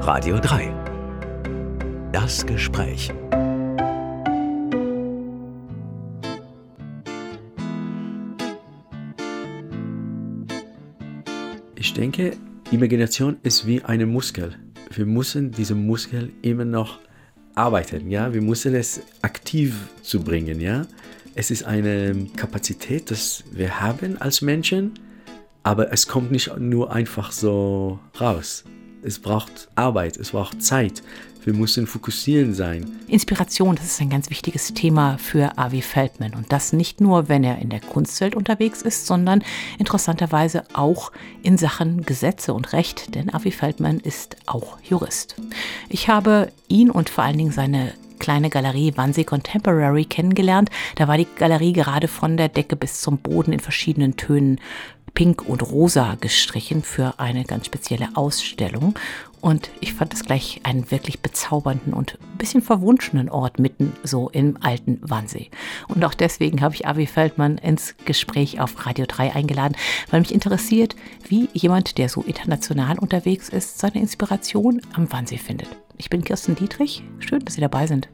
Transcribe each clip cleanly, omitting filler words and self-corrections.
Radio 3. Das Gespräch. Ich denke, Imagination ist wie eine Muskel. Wir müssen diesen Muskel immer noch arbeiten, ja? Wir müssen es aktiv zu bringen, ja? Es ist eine Kapazität, das wir haben als Menschen, aber es kommt nicht nur einfach so raus. Es braucht Arbeit, es braucht Zeit. Wir müssen fokussieren sein. Inspiration, das ist ein ganz wichtiges Thema für Avi Feldman. Und das nicht nur, wenn er in der Kunstwelt unterwegs ist, sondern interessanterweise auch in Sachen Gesetze und Recht. Denn Avi Feldman ist auch Jurist. Ich habe ihn und vor allen Dingen seine kleine Galerie Wannsee Contemporary kennengelernt. Da war die Galerie gerade von der Decke bis zum Boden in verschiedenen Tönen pink und rosa gestrichen für eine ganz spezielle Ausstellung. Und ich fand es gleich einen wirklich bezaubernden und ein bisschen verwunschenen Ort mitten so im alten Wannsee. Und auch deswegen habe ich Avi Feldman ins Gespräch auf Radio 3 eingeladen, weil mich interessiert, wie jemand, der so international unterwegs ist, seine Inspiration am Wannsee findet. Ich bin Kirsten Dietrich. Schön, dass Sie dabei sind.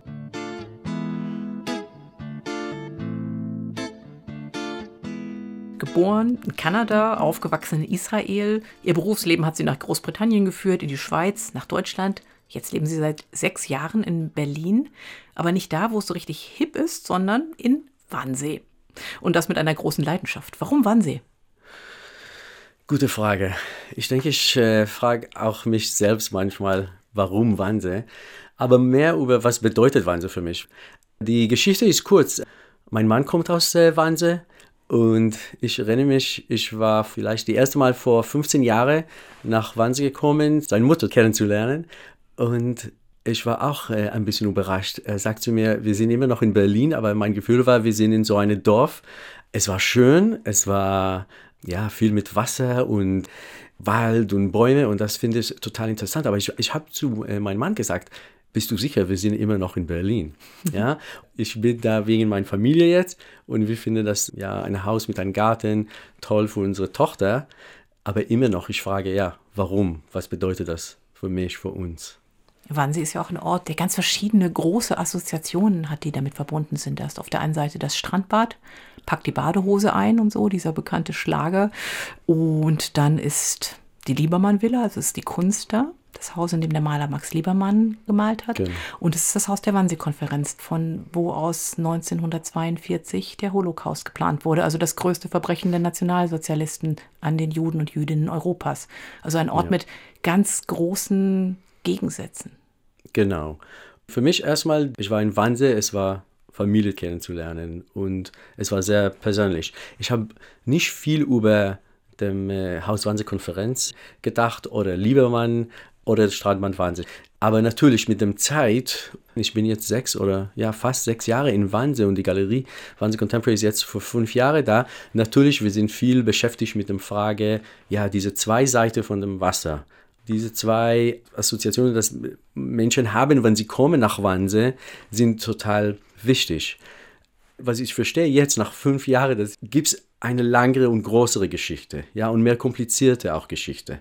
Geboren in Kanada, aufgewachsen in Israel. Ihr Berufsleben hat sie nach Großbritannien geführt, in die Schweiz, nach Deutschland. Jetzt leben sie seit 6 Jahren in Berlin. Aber nicht da, wo es so richtig hip ist, sondern in Wannsee. Und das mit einer großen Leidenschaft. Warum Wannsee? Gute Frage. Ich denke, ich frage auch mich selbst manchmal, warum Wannsee? Aber mehr über, was bedeutet Wannsee für mich. Die Geschichte ist kurz. Mein Mann kommt aus Wannsee. Und ich erinnere mich, ich war vielleicht das erste Mal vor 15 Jahren nach Wannsee gekommen, seine Mutter kennenzulernen. Und ich war auch ein bisschen überrascht. Er sagt zu mir, wir sind immer noch in Berlin, aber mein Gefühl war, wir sind in so einem Dorf. Es war schön, es war ja viel mit Wasser und Wald und Bäume und das finde ich total interessant. Aber ich habe zu meinem Mann gesagt, bist du sicher, wir sind immer noch in Berlin? Ja, ich bin da wegen meiner Familie jetzt und wir finden das ja ein Haus mit einem Garten toll für unsere Tochter. Aber immer noch, ich frage, ja, warum? Was bedeutet das für mich, für uns? Wannsee ist ja auch ein Ort, der ganz verschiedene große Assoziationen hat, die damit verbunden sind. Da ist auf der einen Seite das Strandbad, packt die Badehose ein und so, dieser bekannte Schlager. Und dann ist die Liebermann-Villa, also ist die Kunst da. Das Haus, in dem der Maler Max Liebermann gemalt hat. Genau. Und es ist das Haus der Wannsee-Konferenz, von wo aus 1942 der Holocaust geplant wurde. Also das größte Verbrechen der Nationalsozialisten an den Juden und Jüdinnen Europas. Also ein Ort mit ganz großen Gegensätzen. Genau. Für mich erstmal, ich war in Wannsee, es war Familie kennenzulernen und es war sehr persönlich. Ich habe nicht viel über dem Haus Wannsee-Konferenz gedacht oder Liebermann oder das Strandbad Wannsee. Aber natürlich mit der Zeit, ich bin jetzt fast 6 Jahre in Wannsee und die Galerie Wannsee Contemporary ist jetzt für 5 Jahre da. Natürlich, wir sind viel beschäftigt mit der Frage, ja, diese 2 Seiten von dem Wasser. Diese 2 Assoziationen, die Menschen haben, wenn sie kommen nach Wannsee, sind total wichtig. Was ich verstehe jetzt nach 5 Jahren, das gibt es eine langere und größere Geschichte, ja, und mehr komplizierte auch Geschichte.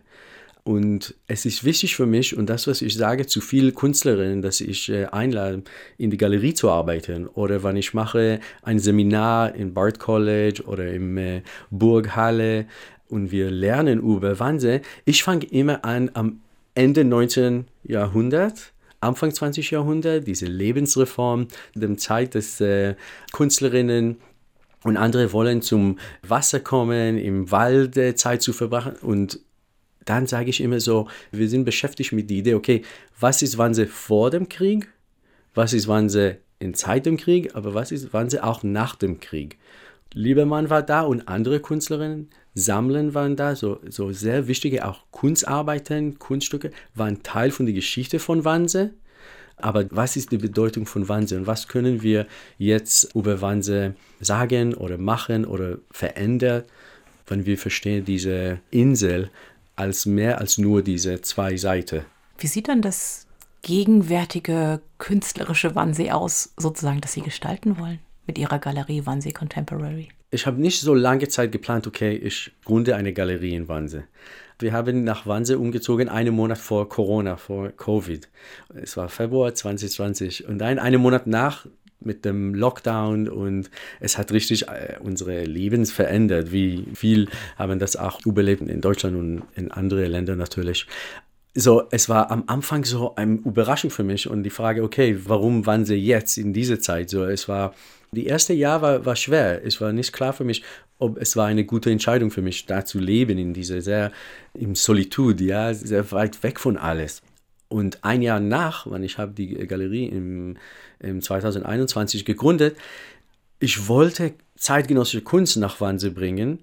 Und es ist wichtig für mich, und das, was ich sage zu vielen Künstlerinnen, dass ich einlade, in die Galerie zu arbeiten. Oder wenn ich mache ein Seminar im Bard College oder im Burghalle und wir lernen über Wannsee. Ich fange immer an am Ende 19. Jahrhundert, Anfang 20. Jahrhundert, diese Lebensreform, der Zeit des Künstlerinnen und andere wollen zum Wasser kommen, im Wald Zeit zu verbrachen und dann sage ich immer so, wir sind beschäftigt mit der Idee, okay, was ist Wannsee vor dem Krieg? Was ist Wannsee in Zeit dem Krieg? Aber was ist Wannsee auch nach dem Krieg? Liebermann war da und andere Künstlerinnen, Sammlern waren da, so sehr wichtige auch Kunstarbeiten, Kunststücke waren Teil von der Geschichte von Wannsee. Aber was ist die Bedeutung von Wannsee und was können wir jetzt über Wannsee sagen oder machen oder verändern, wenn wir verstehen diese Insel als mehr als nur diese 2 Seiten. Wie sieht dann das gegenwärtige künstlerische Wannsee aus, sozusagen, das Sie gestalten wollen mit Ihrer Galerie Wannsee Contemporary? Ich habe nicht so lange Zeit geplant, okay, ich gründe eine Galerie in Wannsee. Wir haben nach Wannsee umgezogen, einen Monat vor Corona, vor Covid. Es war Februar 2020 und einen Monat nach mit dem Lockdown und es hat richtig unsere Leben verändert. Wie viel haben das auch überlebt in Deutschland und in anderen Ländern natürlich. So, es war am Anfang so eine Überraschung für mich und die Frage, okay, warum Wannsee jetzt in dieser Zeit? So, die erste Jahr war schwer. Es war nicht klar für mich, ob es war eine gute Entscheidung für mich, da zu leben, in dieser in Solitude, ja, sehr weit weg von alles. Und ein Jahr nach, wann ich habe die Galerie im 2021 gegründet, ich wollte zeitgenössische Kunst nach Wannsee bringen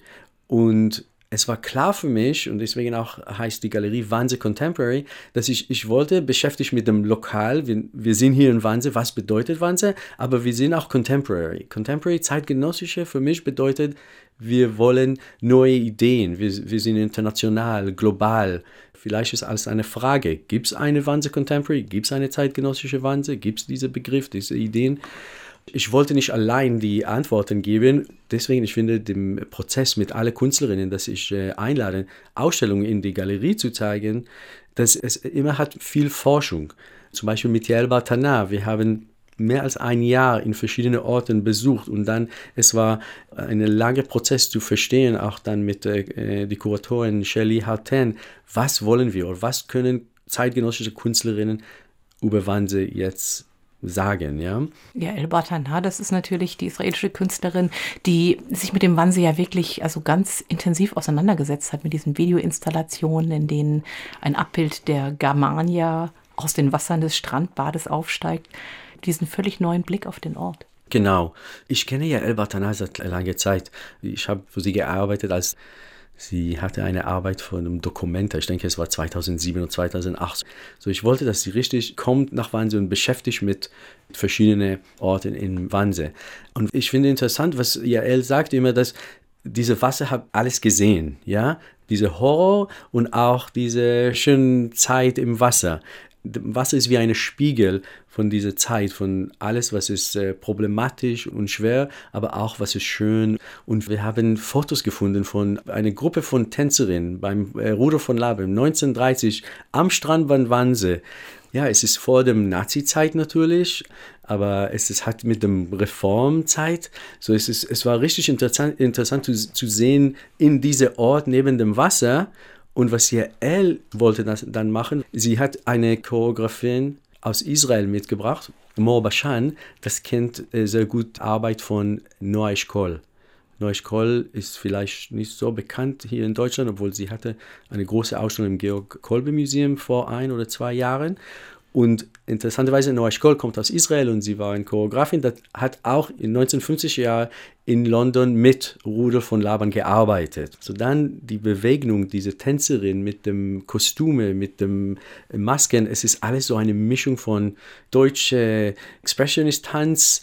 und es war klar für mich, und deswegen auch heißt die Galerie Wannsee Contemporary, dass ich wollte, beschäftigt mit dem Lokal, wir sind hier in Wannsee, was bedeutet Wannsee, aber wir sind auch Contemporary. Contemporary, zeitgenössische, für mich bedeutet, wir wollen neue Ideen, wir sind international, global. Vielleicht ist alles eine Frage, gibt es eine Wannsee Contemporary, gibt es eine zeitgenössische Wannsee, gibt es diesen Begriff, diese Ideen? Ich wollte nicht allein die Antworten geben, deswegen ich finde den Prozess mit allen Künstlerinnen, dass ich einlade, Ausstellungen in die Galerie zu zeigen, dass es immer hat viel Forschung. Zum Beispiel mit Yael Bartana, wir haben mehr als ein Jahr in verschiedenen Orten besucht und dann, es war ein langer Prozess zu verstehen, auch dann mit die Kuratorin Shelley Harten, was wollen wir oder was können zeitgenössische Künstlerinnen über Wannsee jetzt sagen, ja. Ja, Yael Bartana, das ist natürlich die israelische Künstlerin, die sich mit dem Wannsee ja wirklich also ganz intensiv auseinandergesetzt hat, mit diesen Videoinstallationen, in denen ein Abbild der Germania aus den Wassern des Strandbades aufsteigt, diesen völlig neuen Blick auf den Ort. Genau. Ich kenne ja Yael Bartana seit langer Zeit. Ich habe für sie gearbeitet, als sie hatte eine Arbeit von einem Dokumenta. Ich denke, es war 2007 und 2008. So, ich wollte, dass sie richtig kommt nach Wannsee und beschäftigt mit verschiedenen Orten in Wannsee. Und ich finde interessant, was Yael sagt immer, dass diese Wasser hat alles gesehen, ja, diese Horror und auch diese schöne Zeit im Wasser. Wasser ist wie ein Spiegel von dieser Zeit, von alles, was ist problematisch und schwer, aber auch was ist schön. Und wir haben Fotos gefunden von einer Gruppe von Tänzerinnen beim Rudolf von Laban 1930 am Strand von Wannsee. Ja, es ist vor der Nazi-Zeit natürlich, aber es hat mit dem Reformzeit. So es war richtig interessant zu sehen in diesem Ort neben dem Wasser. Und was Yael wollte das dann machen, sie hat eine Choreografin aus Israel mitgebracht, Mor Bashan, das kennt sehr gut Arbeit von Noah Eshkol. Noah Eshkol ist vielleicht nicht so bekannt hier in Deutschland, obwohl sie hatte eine große Ausstellung im Georg-Kolbe-Museum vor 1 oder 2 Jahren. Und interessanterweise, Noah Eshkol kommt aus Israel und sie war eine Choreografin, das hat auch in 1950er Jahren in London mit Rudolf von Laban gearbeitet. So dann die Bewegung, diese Tänzerin mit dem Kostüme, mit dem Masken, es ist alles so eine Mischung von deutsche Expressionist-Tanz,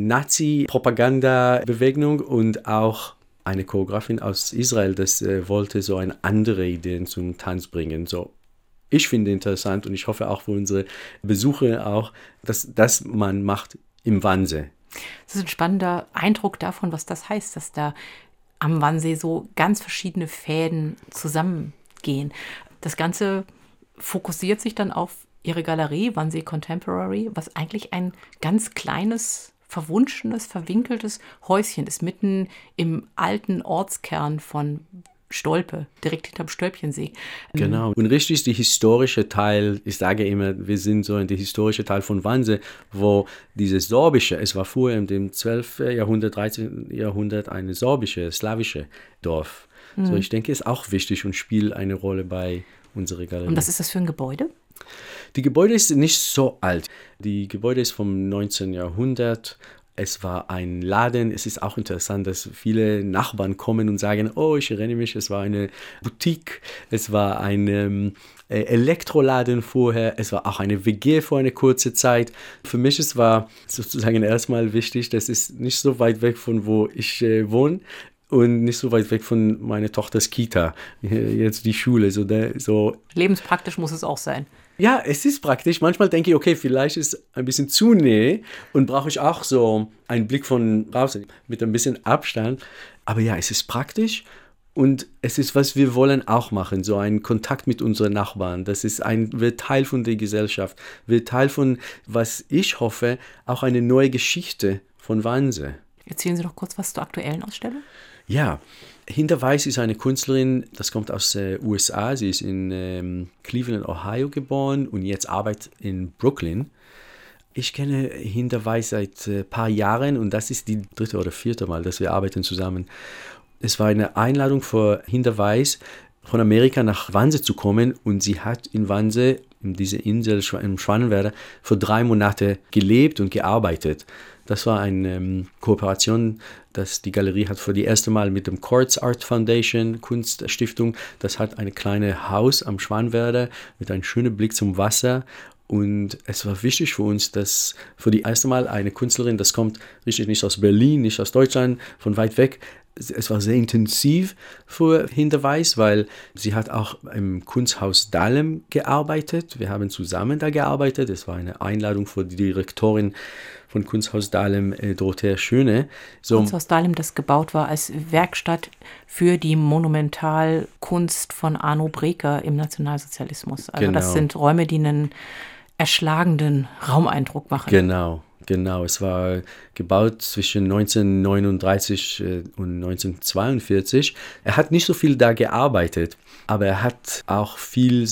Nazi-Propaganda-Bewegung und auch eine Choreografin aus Israel, das wollte so eine andere Idee zum Tanz bringen. So. Ich finde interessant und ich hoffe auch für unsere Besucher auch, dass das man macht im Wannsee. Das ist ein spannender Eindruck davon, was das heißt, dass da am Wannsee so ganz verschiedene Fäden zusammengehen. Das Ganze fokussiert sich dann auf Ihre Galerie, Wannsee Contemporary, was eigentlich ein ganz kleines, verwunschenes, verwinkeltes Häuschen ist, mitten im alten Ortskern von Stolpe, direkt hinterm Stölpchensee. Genau. Und richtig die historische Teil, ich sage immer, wir sind so in der historische Teil von Wannsee, wo dieses sorbische, es war früher im 12. Jahrhundert, 13. Jahrhundert ein sorbisches, slawisches Dorf. So, ich denke, ist auch wichtig und spielt eine Rolle bei unserer Galerie. Und was ist das für ein Gebäude? Die Gebäude ist nicht so alt. Die Gebäude ist vom 19. Jahrhundert. Es war ein Laden. Es ist auch interessant, dass viele Nachbarn kommen und sagen, oh, ich erinnere mich, es war eine Boutique, es war ein Elektroladen vorher, es war auch eine WG vor einer kurzen Zeit. Für mich es war sozusagen erstmal wichtig, das ist nicht so weit weg von wo ich wohne und nicht so weit weg von meiner Tochters Kita, jetzt die Schule. So lebenspraktisch muss es auch sein. Ja, es ist praktisch. Manchmal denke ich, okay, vielleicht ist ein bisschen zu Nähe und brauche ich auch so einen Blick von draußen mit ein bisschen Abstand. Aber ja, es ist praktisch und es ist, was wir wollen auch machen, so einen Kontakt mit unseren Nachbarn. Das ist wird Teil von der Gesellschaft, wird Teil von, was ich hoffe, auch eine neue Geschichte von Wannsee. Erzählen Sie doch kurz was zur aktuellen Ausstellung. Ja, Hinda Weiss ist eine Künstlerin, das kommt aus USA. Sie ist in Cleveland, Ohio geboren und jetzt arbeitet in Brooklyn. Ich kenne Hinda Weiss seit ein paar Jahren und das ist die 3. oder 4. Mal, dass wir arbeiten zusammen. Es war eine Einladung für Hinda Weiss, von Amerika nach Wannsee zu kommen und sie hat in Wannsee, in dieser Insel im Schwanenwerder, für 3 Monate gelebt und gearbeitet. Das war eine Kooperation, das die Galerie hat für die erste Mal mit dem Quartz Art Foundation, Kunststiftung. Das hat ein kleines Haus am Schwanenwerder mit einem schönen Blick zum Wasser. Und es war wichtig für uns, dass für die erste Mal eine Künstlerin, das kommt richtig nicht aus Berlin, nicht aus Deutschland, von weit weg. Es war sehr intensiv für Hinda Weiss, weil sie hat auch im Kunsthaus Dahlem gearbeitet. Wir haben zusammen da gearbeitet. Es war eine Einladung für die Direktorin von Kunsthaus Dahlem, Dorothea Schöne. Kunsthaus Dahlem, das gebaut war als Werkstatt für die Monumentalkunst von Arno Breker im Nationalsozialismus. Also genau. Das sind Räume, die einen erschlagenden Raumeindruck machen. Genau, es war gebaut zwischen 1939 und 1942. Er hat nicht so viel da gearbeitet, aber er hat auch viel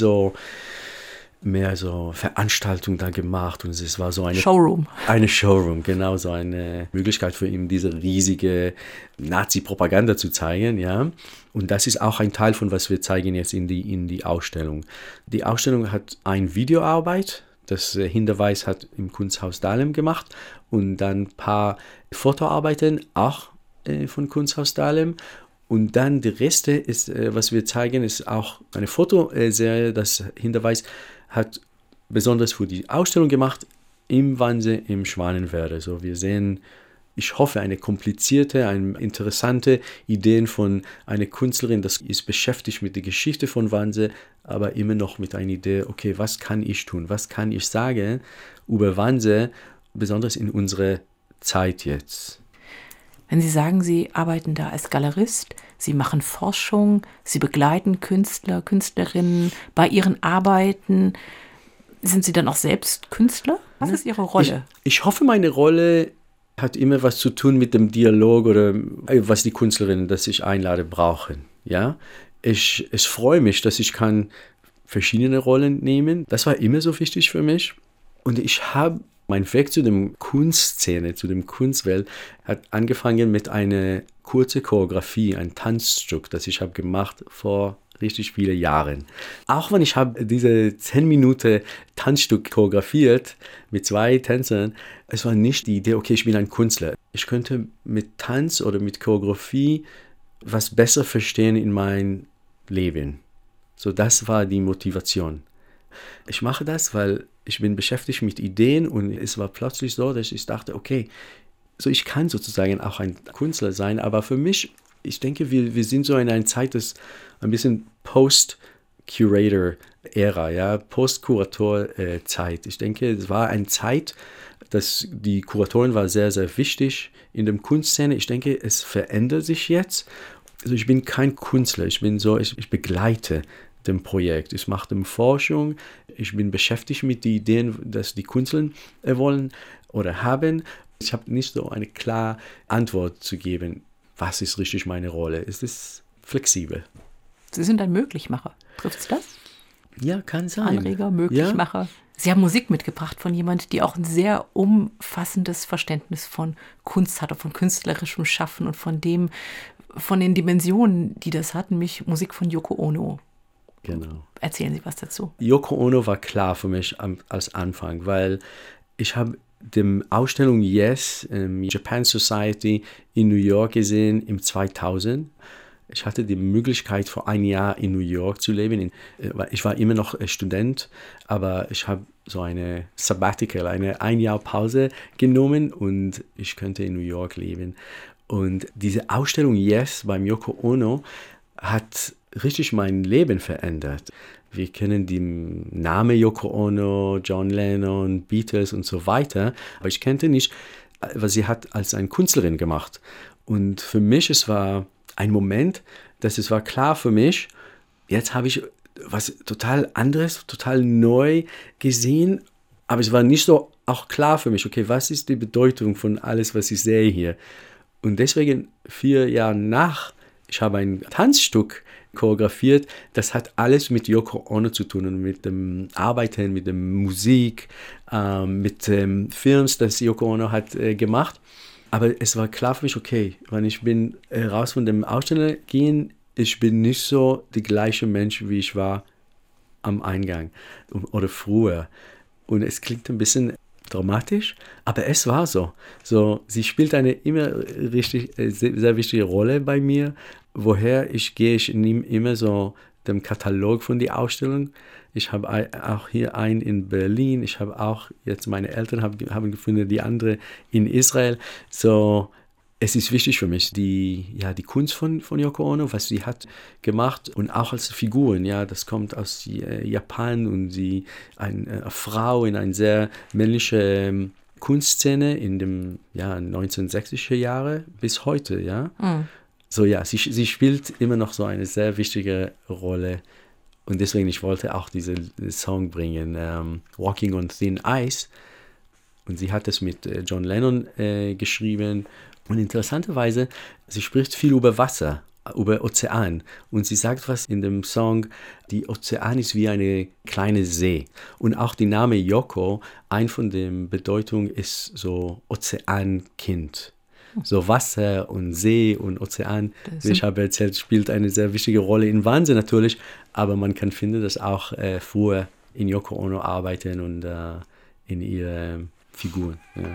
mehr Veranstaltungen da gemacht und es war so eine Showroom. Eine Showroom, genau, so eine Möglichkeit für ihn, diese riesige Nazi-Propaganda zu zeigen, ja. Und das ist auch ein Teil von, was wir zeigen jetzt in die Ausstellung. Die Ausstellung hat eine Videoarbeit, das Hinda Weiss hat im Kunsthaus Dahlem gemacht und dann ein paar Fotoarbeiten auch von Kunsthaus Dahlem. Und dann die Reste ist, was wir zeigen, ist auch eine Fotoserie, das Hinda Weiss hat besonders für die Ausstellung gemacht im Wannsee im Schwanenwerder. So, wir sehen, ich hoffe, eine komplizierte, eine interessante Idee von einer Künstlerin, das ist beschäftigt mit der Geschichte von Wannsee, aber immer noch mit einer Idee, okay, was kann ich tun, was kann ich sagen über Wannsee, besonders in unserer Zeit jetzt. Wenn Sie sagen, Sie arbeiten da als Galerist, Sie machen Forschung, Sie begleiten Künstler, Künstlerinnen bei ihren Arbeiten, sind Sie dann auch selbst Künstler? Was ist Ihre Rolle? Ich hoffe, meine Rolle hat immer was zu tun mit dem Dialog oder was die Künstlerinnen, das ich einlade, brauchen. Ja? Ich freue mich, dass ich kann verschiedene Rollen nehmen. Das war immer so wichtig für mich. Und ich habe mein Weg zu der Kunstszene, zu dem Kunstwelt, hat angefangen mit einer kurzen Choreografie, ein Tanzstück, das ich habe gemacht vor richtig viele Jahren. Auch wenn ich habe diese 10 Minuten Tanzstück choreografiert mit 2 Tänzern, es war nicht die Idee, okay, ich bin ein Künstler. Ich könnte mit Tanz oder mit Choreografie was besser verstehen in mein Leben. So, das war die Motivation. Ich mache das, weil ich bin beschäftigt mit Ideen und es war plötzlich so, dass ich dachte, okay, so ich kann sozusagen auch ein Künstler sein, aber für mich, ich denke, wir sind so in einer Zeit, das ein bisschen Post-Curator-Ära, ja, Post-Kurator-Zeit. Ich denke, es war eine Zeit, dass die Kuratorin war sehr, sehr wichtig in der Kunstszene. Ich denke, es verändert sich jetzt. Also ich bin kein Künstler, ich begleite dem Projekt. Ich mache Forschung, ich bin beschäftigt mit den Ideen, dass die Künstler wollen oder haben. Ich habe nicht so eine klare Antwort zu geben, was ist richtig meine Rolle. Es ist flexibel. Sie sind ein Möglichmacher. Trifft es das? Ja, kann sein. Anreger, Möglichmacher. Ja. Sie haben Musik mitgebracht von jemand, die auch ein sehr umfassendes Verständnis von Kunst hatte, von künstlerischem Schaffen und von den Dimensionen, die das hat, nämlich Musik von Yoko Ono. Genau. Erzählen Sie was dazu. Yoko Ono war klar für mich als Anfang, weil ich habe die Ausstellung Yes im Japan Society in New York gesehen im 2000. Ich hatte die Möglichkeit, für ein Jahr in New York zu leben. Ich war immer noch Student, aber ich habe so eine Sabbatical, ein Jahr Pause genommen und ich könnte in New York leben. Und diese Ausstellung Yes beim Yoko Ono hat richtig mein Leben verändert. Wir kennen den Namen Yoko Ono, John Lennon, Beatles und so weiter, aber ich kannte nicht, was sie hat als eine Künstlerin gemacht. Und für mich, es war ein Moment, dass es war klar für mich, jetzt habe ich was total anderes, total neu gesehen, aber es war nicht so auch klar für mich, okay, was ist die Bedeutung von alles, was ich sehe hier? Und deswegen 4 Jahre nach, ich habe ein Tanzstück choreografiert, das hat alles mit Yoko Ono zu tun und mit dem Arbeiten, mit der Musik, mit dem Films, das Yoko Ono hat gemacht. Aber es war klar für mich, okay, wenn ich bin raus von dem Aussteller gehen, ich bin nicht so der gleiche Mensch, wie ich war am Eingang oder früher. Und es klingt ein bisschen dramatisch, aber es war so. Sie spielt eine immer sehr wichtige Rolle bei mir. Woher ich gehe, ich nehme immer so den Katalog von der Ausstellung. Ich habe auch hier einen in Berlin. Ich habe auch jetzt meine Eltern haben gefunden, die andere in Israel. Es ist wichtig für mich, die Kunst von Yoko Ono, was sie hat gemacht und auch als Figuren, das kommt aus Japan und sie eine Frau in einer sehr männlichen Kunstszene in den 1960er Jahren bis heute, Sie spielt immer noch so eine sehr wichtige Rolle und deswegen, ich wollte auch diesen Song bringen, Walking on Thin Ice, und sie hat es mit John Lennon geschrieben. Und interessanterweise, sie spricht viel über Wasser, über Ozean. Und sie sagt was in dem Song, die Ozean ist wie eine kleine See. Und auch der Name Yoko, ein von den Bedeutungen ist so Ozeankind. So Wasser und See und Ozean, wie ich habe erzählt, spielt eine sehr wichtige Rolle in Wahnsinn natürlich. Aber man kann finden, dass auch früher in Yoko Ono arbeiten und in ihre Figuren. Ja.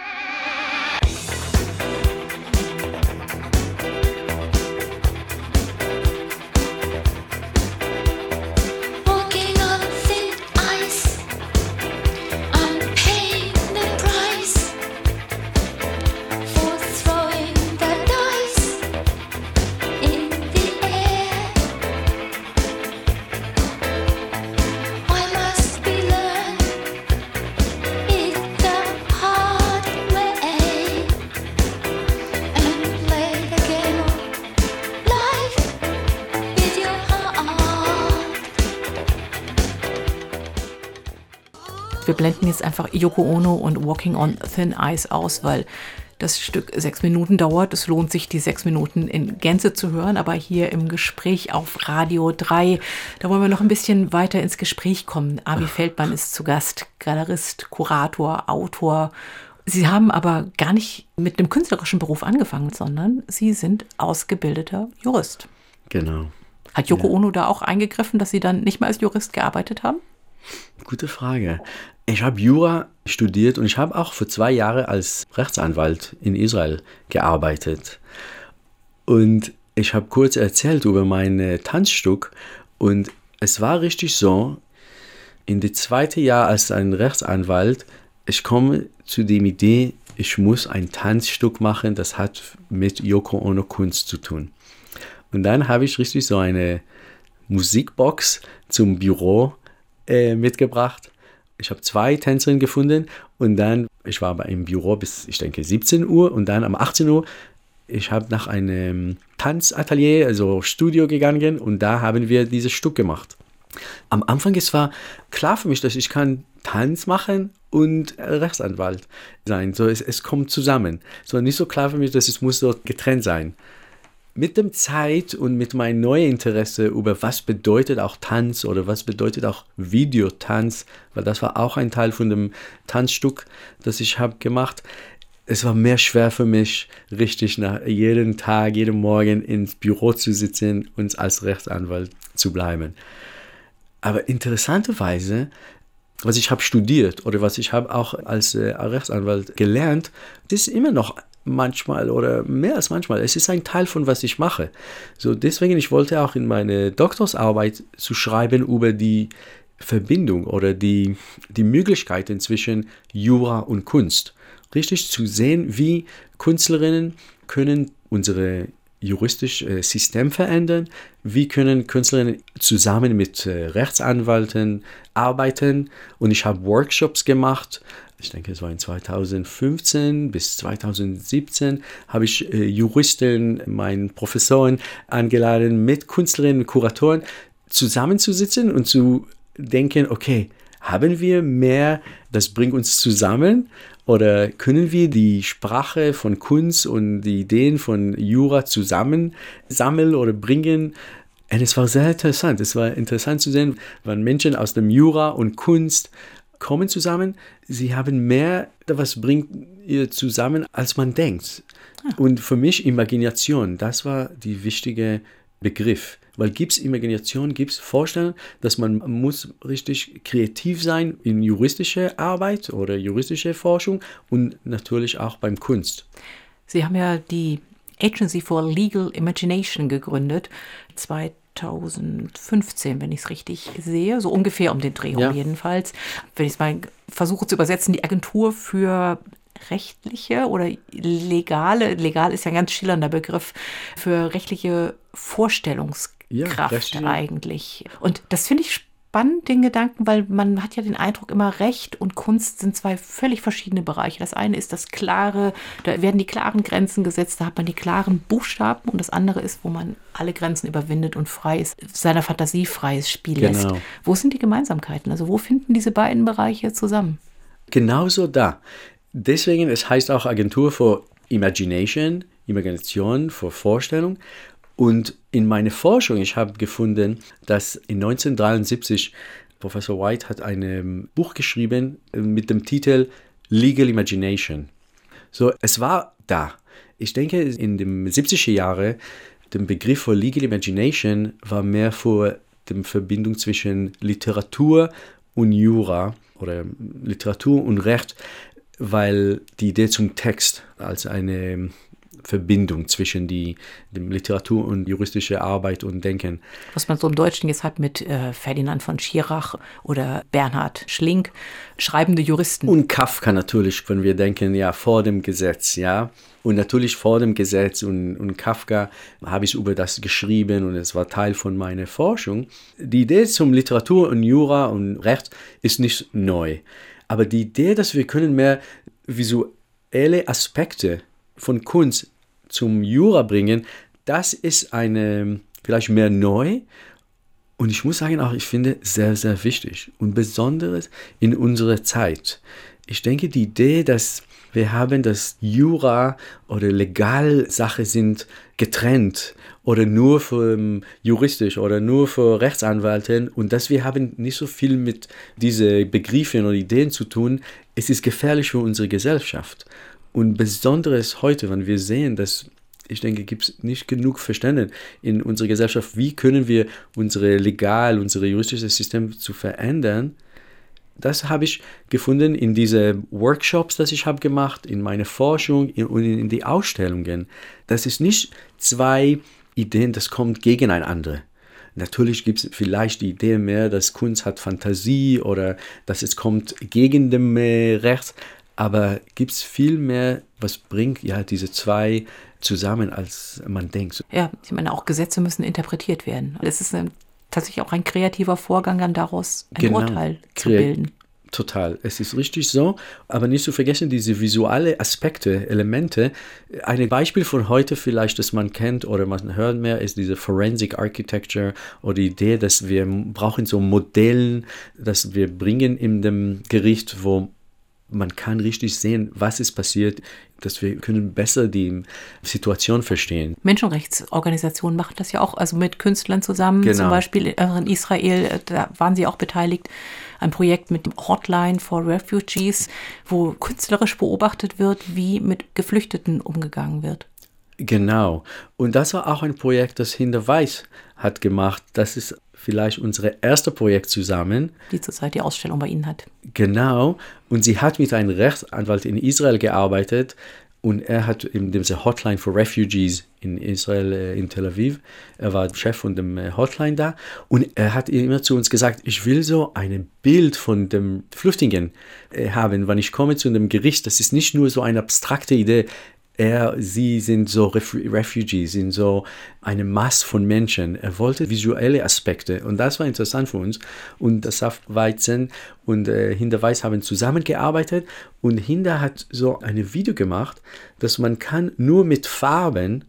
Wir blenden jetzt einfach Yoko Ono und Walking on Thin Ice aus, weil das Stück 6 Minuten dauert. Es lohnt sich, die 6 Minuten in Gänze zu hören, aber hier im Gespräch auf Radio 3, da wollen wir noch ein bisschen weiter ins Gespräch kommen. Avi Feldman ist zu Gast, Galerist, Kurator, Autor. Sie haben aber gar nicht mit einem künstlerischen Beruf angefangen, sondern Sie sind ausgebildeter Jurist. Genau. Hat Yoko Ono da auch eingegriffen, dass Sie dann nicht mehr als Jurist gearbeitet haben? Gute Frage. Ich habe Jura studiert und ich habe auch für 2 Jahre als Rechtsanwalt in Israel gearbeitet. Und ich habe kurz erzählt über mein Tanzstück und es war richtig so, in das 2. Jahr als ein Rechtsanwalt, ich komme zu der Idee, ich muss ein Tanzstück machen, das hat mit Yoko Ono Kunst zu tun. Und dann habe ich richtig so eine Musikbox zum Büro mitgebracht. Ich habe 2 Tänzerinnen gefunden und dann, ich war im Büro bis, ich denke, 17 Uhr und dann um 18 Uhr, ich habe nach einem Tanzatelier, also Studio gegangen und da haben wir dieses Stück gemacht. Am Anfang, es war klar für mich, dass ich kann Tanz machen und Rechtsanwalt sein. Es kommt zusammen. Es war nicht so klar für mich, dass es muss so getrennt sein. Mit der Zeit und mit meinem neuen Interesse über was bedeutet auch Tanz oder was bedeutet auch Videotanz, weil das war auch ein Teil von dem Tanzstück, das ich habe gemacht. Es war mehr schwer für mich, richtig nach jeden Tag, jeden Morgen ins Büro zu sitzen und als Rechtsanwalt zu bleiben. Aber interessanterweise, was ich habe studiert oder was ich habe auch als Rechtsanwalt gelernt, das ist immer noch manchmal oder mehr als manchmal. Es ist ein Teil von was ich mache. Deswegen, ich wollte auch in meine Doktorsarbeit zu schreiben über die Verbindung oder die Möglichkeiten zwischen Jura und Kunst. Richtig zu sehen, wie Künstlerinnen können unsere juristische System verändern? Wie können Künstlerinnen zusammen mit Rechtsanwälten arbeiten? Und ich habe Workshops gemacht. Ich denke, es war in 2015 bis 2017, habe ich Juristen, meinen Professoren eingeladen, mit Künstlerinnen und Kuratoren zusammenzusitzen und zu denken, okay, haben wir mehr, das bringt uns zusammen? Oder können wir die Sprache von Kunst und die Ideen von Jura zusammen sammeln oder bringen? Und es war sehr interessant. Es war interessant zu sehen, wenn Menschen aus dem Jura und Kunst kommen zusammen, sie haben mehr, was bringt ihr zusammen, als man denkt. Und für mich Imagination, das war der wichtige Begriff. Weil gibt es Imagination, gibt es Vorstellungen, dass man muss richtig kreativ sein in juristischer Arbeit oder juristischer Forschung und natürlich auch beim Kunst. Sie haben ja die Agency for Legal Imagination gegründet, 2015, wenn ich es richtig sehe, so ungefähr um den Dreh herum jedenfalls. Wenn ich es mal versuche zu übersetzen, die Agentur für rechtliche oder legal ist ja ein ganz schillernder Begriff, für rechtliche Vorstellungskraft eigentlich. Und das finde ich spannend, den Gedanken, weil man hat ja den Eindruck, immer Recht und Kunst sind zwei völlig verschiedene Bereiche. Das eine ist das Klare, da werden die klaren Grenzen gesetzt, da hat man die klaren Buchstaben und das andere ist, wo man alle Grenzen überwindet und frei ist, seiner Fantasie freies Spiel lässt. Wo sind die Gemeinsamkeiten? Also wo finden diese beiden Bereiche zusammen? Genauso da. Deswegen, es heißt auch Agentur für Imagination, für Vorstellung. Und in meiner Forschung, ich habe gefunden, dass in 1973 Professor White hat ein Buch geschrieben mit dem Titel Legal Imagination. So, es war da. Ich denke, in den 70er Jahren, der Begriff für Legal Imagination war mehr für die Verbindung zwischen Literatur und Jura oder Literatur und Recht, weil die Idee zum Text als eine Verbindung zwischen dem Literatur und juristische Arbeit und Denken. Was man so im Deutschen jetzt hat mit Ferdinand von Schirach oder Bernhard Schlink, schreibende Juristen. Und Kafka natürlich, wenn wir denken, ja, vor dem Gesetz, ja. Und natürlich vor dem Gesetz und Kafka habe ich über das geschrieben und es war Teil von meiner Forschung. Die Idee zum Literatur und Jura und Recht ist nicht neu. Aber die Idee, dass wir können mehr visuelle Aspekte von Kunst zum Jura bringen, das ist vielleicht mehr neu. Und ich muss sagen, auch ich finde sehr, sehr wichtig und besonders in unserer Zeit. Ich denke, die Idee, dass wir haben, dass Jura oder Legalsache sind getrennt oder nur für juristisch oder nur für Rechtsanwälte und dass wir haben nicht so viel mit diesen Begriffen oder Ideen zu tun, es ist gefährlich für unsere Gesellschaft. Und besonders heute, wenn wir sehen, dass, ich denke, gibt es nicht genug Verständnis in unserer Gesellschaft, wie können wir unser juristisches System zu verändern. Das habe ich gefunden in diese Workshops, die ich habe gemacht, in meiner Forschung und in die Ausstellungen. Das ist nicht zwei Ideen, das kommt gegeneinander. Natürlich gibt es vielleicht die Idee mehr, dass Kunst hat Fantasie oder dass es kommt gegen dem Recht. Aber gibt es viel mehr, was bringt ja diese zwei zusammen, als man denkt. Ja, ich meine, auch Gesetze müssen interpretiert werden. Es ist tatsächlich auch ein kreativer Vorgang, dann daraus ein Urteil zu bilden. Total, es ist richtig so, aber nicht zu vergessen, diese visuelle Aspekte, Elemente. Ein Beispiel von heute vielleicht, das man kennt oder man hört mehr, ist diese Forensic Architecture oder die Idee, dass wir brauchen so Modellen, dass wir bringen in dem Gericht, wo man kann richtig sehen, was ist passiert, dass wir können besser die Situation verstehen. Menschenrechtsorganisationen machen das ja auch, also mit Künstlern zusammen, zum Beispiel in Israel, da waren sie auch beteiligt, ein Projekt mit dem Hotline for Refugees, wo künstlerisch beobachtet wird, wie mit Geflüchteten umgegangen wird. Genau. Und das war auch ein Projekt, das Hinda Weiss hat gemacht. Das ist vielleicht unser erstes Projekt zusammen. Die zurzeit die Ausstellung bei Ihnen hat. Genau. Und sie hat mit einem Rechtsanwalt in Israel gearbeitet und er hat in dieser Hotline for Refugees in Israel, in Tel Aviv, er war Chef von dem Hotline da und er hat immer zu uns gesagt, ich will so ein Bild von dem Flüchtlingen haben, wenn ich komme zu einem Gericht. Das ist nicht nur so eine abstrakte Idee. Sie sind so Refugees, sind so eine Masse von Menschen. Er wollte visuelle Aspekte und das war interessant für uns. Und das Saftweizen und Hinderweiß haben zusammengearbeitet und Hinder hat so ein Video gemacht, dass man kann nur mit Farben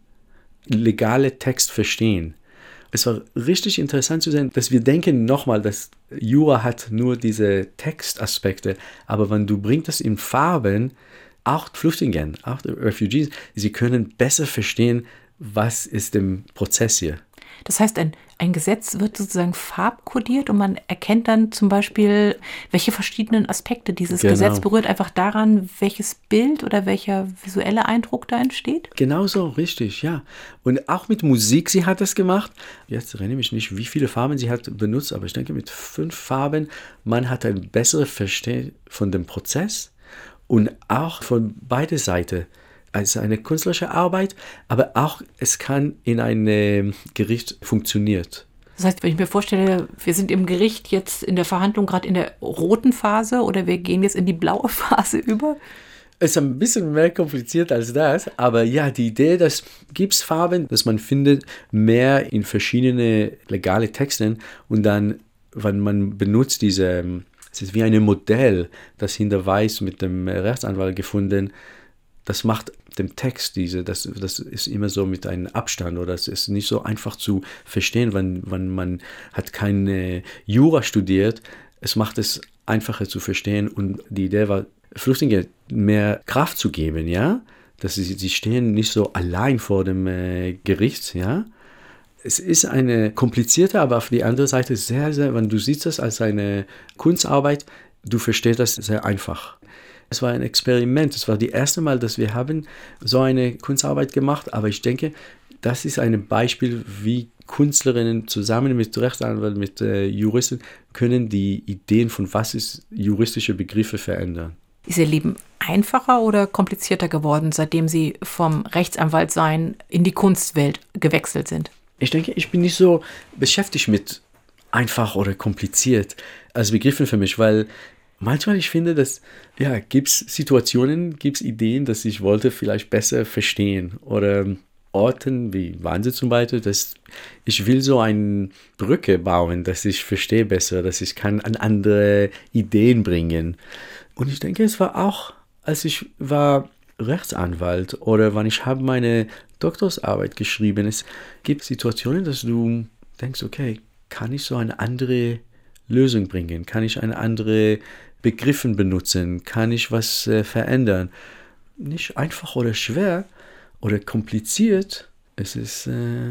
legale Text verstehen. Es war richtig interessant zu sehen, dass wir denken nochmal, dass Jura hat nur diese Textaspekte, aber wenn du bringst das in Farben, auch Flüchtlinge, auch Refugees, sie können besser verstehen, was ist im Prozess hier. Das heißt, ein Gesetz wird sozusagen farbkodiert und man erkennt dann zum Beispiel, welche verschiedenen Aspekte dieses Gesetz berührt, einfach daran, welches Bild oder welcher visuelle Eindruck da entsteht? Genau so, richtig, ja. Und auch mit Musik, sie hat das gemacht. Jetzt erinnere ich mich nicht, wie viele Farben sie hat benutzt, aber ich denke, mit 5 Farben, man hat ein besseres Verständnis von dem Prozess und auch von beiden Seiten. Also eine künstlerische Arbeit, aber auch es kann in einem Gericht funktioniert. Das heißt, wenn ich mir vorstelle, wir sind im Gericht jetzt in der Verhandlung gerade in der roten Phase oder wir gehen jetzt in die blaue Phase über? Es ist ein bisschen mehr kompliziert als das, aber ja, die Idee, dass gibt es Farben, dass man findet mehr in verschiedene legale Texten und dann, wenn man benutzt es ist wie ein Modell, das Hinderweis mit dem Rechtsanwalt gefunden. Das macht dem Text das ist immer so mit einem Abstand oder es ist nicht so einfach zu verstehen, wenn man hat keine Jura studiert. Es macht es einfacher zu verstehen und die Idee war, Flüchtlinge mehr Kraft zu geben, ja, dass sie stehen nicht so allein vor dem Gericht, ja. Es ist eine komplizierte, aber auf die andere Seite sehr, sehr, wenn du siehst das als eine Kunstarbeit, du verstehst das sehr einfach. Es war ein Experiment. Es war das erste Mal, dass wir haben so eine Kunstarbeit gemacht. Aber ich denke, das ist ein Beispiel, wie Künstlerinnen zusammen mit Rechtsanwälten, mit Juristen, können die Ideen von was ist juristische Begriffe verändern. Ist Ihr Leben einfacher oder komplizierter geworden, seitdem Sie vom Rechtsanwaltsein in die Kunstwelt gewechselt sind? Ich denke, ich bin nicht so beschäftigt mit einfach oder kompliziert als Begriffen für mich, weil manchmal ich finde, dass gibt es Situationen, gibt es Ideen, dass ich wollte vielleicht besser verstehen oder Orten wie Wannsee zum Beispiel, dass ich will so eine Brücke bauen, dass ich verstehe besser, dass ich kann an andere Ideen bringen. Und ich denke, es war auch, als ich war Rechtsanwalt oder wenn ich habe meine Doktorsarbeit geschrieben, es gibt Situationen, dass du denkst, okay, kann ich so eine andere Lösung bringen? Kann ich eine andere Begriffen benutzen? Kann ich was verändern? Nicht einfach oder schwer oder kompliziert. Es ist,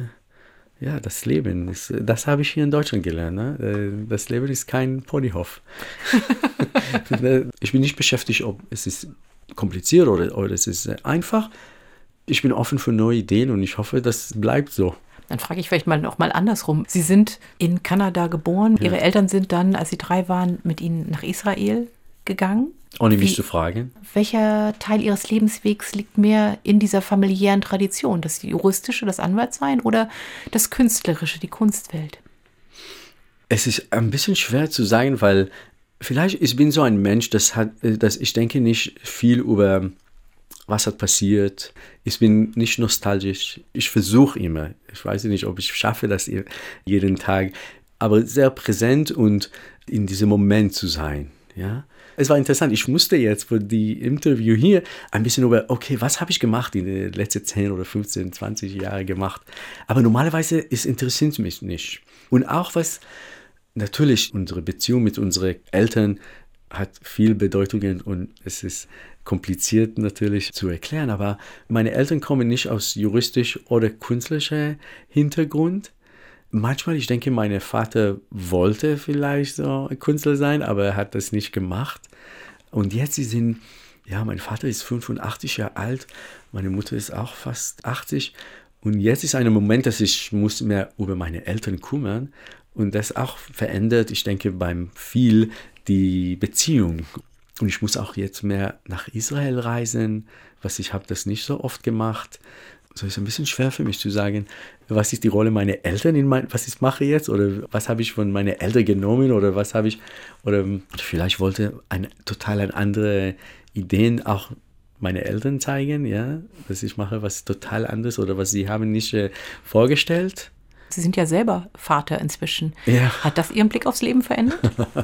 das Leben. Das habe ich hier in Deutschland gelernt. Ne? Das Leben ist kein Ponyhof. Ich bin nicht beschäftigt, ob es ist kompliziert oder es ist einfach. Ich bin offen für neue Ideen und ich hoffe, das bleibt so. Dann frage ich vielleicht noch mal andersrum. Sie sind in Kanada geboren. Ja. Ihre Eltern sind dann, als Sie 3 waren, mit Ihnen nach Israel gegangen. Ohne mich zu fragen. Welcher Teil Ihres Lebenswegs liegt mehr in dieser familiären Tradition? Das juristische, das Anwaltsein oder das künstlerische, die Kunstwelt? Es ist ein bisschen schwer zu sagen, weil vielleicht ich bin so ein Mensch, dass ich denke nicht viel über was hat passiert. Ich bin nicht nostalgisch. Ich versuche immer. Ich weiß nicht, ob ich schaffe das jeden Tag, aber sehr präsent und in diesem Moment zu sein. Ja? Es war interessant. Ich musste jetzt für die Interview hier ein bisschen über, okay, was habe ich gemacht in den letzten 10 oder 15, 20 Jahren gemacht. Aber normalerweise interessiert mich nicht. Und auch was, natürlich unsere Beziehung mit unseren Eltern hat viel Bedeutung und es ist kompliziert natürlich zu erklären, aber meine Eltern kommen nicht aus juristisch oder künstlicher Hintergrund. Manchmal, ich denke, mein Vater wollte vielleicht so ein Künstler sein, aber er hat das nicht gemacht. Und jetzt mein Vater ist 85 Jahre alt, meine Mutter ist auch fast 80 und jetzt ist ein Moment, dass ich muss mehr über meine Eltern kümmern und das auch verändert, ich denke, beim viel die Beziehung. Und ich muss auch jetzt mehr nach Israel reisen, ich habe das nicht so oft gemacht. So ist ein bisschen schwer für mich zu sagen, was ist die Rolle meiner Eltern was ich mache jetzt oder was habe ich von meinen Eltern genommen oder was habe ich, oder vielleicht wollte total andere Ideen auch meine Eltern zeigen, ja, dass ich mache was total anderes oder was sie haben nicht vorgestellt. Sie sind ja selber Vater inzwischen. Ja. Hat das Ihren Blick aufs Leben verändert?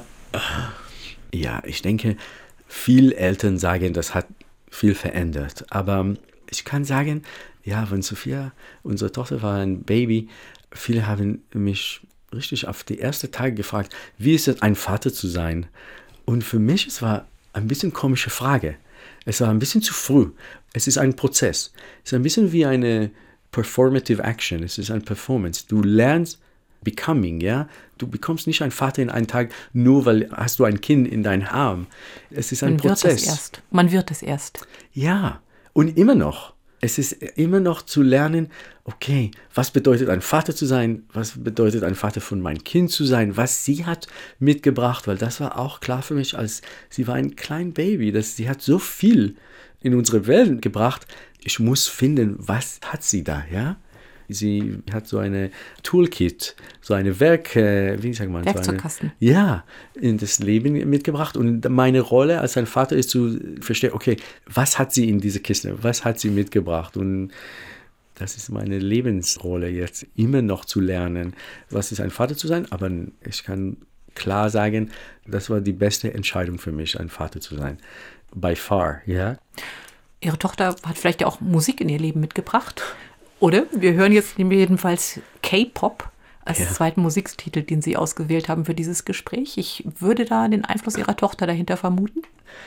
Ja, ich denke, viele Eltern sagen, das hat viel verändert. Aber ich kann sagen, ja, wenn Sophia, unsere Tochter, war ein Baby, viele haben mich richtig auf die ersten Tage gefragt, wie ist es, ein Vater zu sein? Und für mich, es war ein bisschen komische Frage. Es war ein bisschen zu früh. Es ist ein Prozess. Es ist ein bisschen wie eine Performative Action. Es ist eine Performance. Du lernst Becoming, ja. Du bekommst nicht ein Vater in einem Tag, nur weil hast du ein Kind in deinem Arm. Es ist ein Prozess. Man wird es erst. Ja, und immer noch. Es ist immer noch zu lernen, okay, was bedeutet ein Vater zu sein? Was bedeutet ein Vater von meinem Kind zu sein? Was sie hat mitgebracht, weil das war auch klar für mich, als sie war ein kleines Baby, dass sie hat so viel in unsere Welt gebracht. Ich muss finden, was hat sie da, ja? Sie hat so eine Toolkit, so eine Werkzeugkasten. In das Leben mitgebracht. Und meine Rolle als ein Vater ist zu verstehen, okay, was hat sie in diese Kiste? Was hat sie mitgebracht? Und das ist meine Lebensrolle jetzt, immer noch zu lernen, was ist ein Vater zu sein. Aber ich kann klar sagen, das war die beste Entscheidung für mich, ein Vater zu sein. By far, ja. Ihre Tochter hat vielleicht ja auch Musik in ihr Leben mitgebracht. Oder? Wir hören jetzt jedenfalls K-Pop als zweiten Musiktitel, den Sie ausgewählt haben für dieses Gespräch. Ich würde da den Einfluss Ihrer Tochter dahinter vermuten.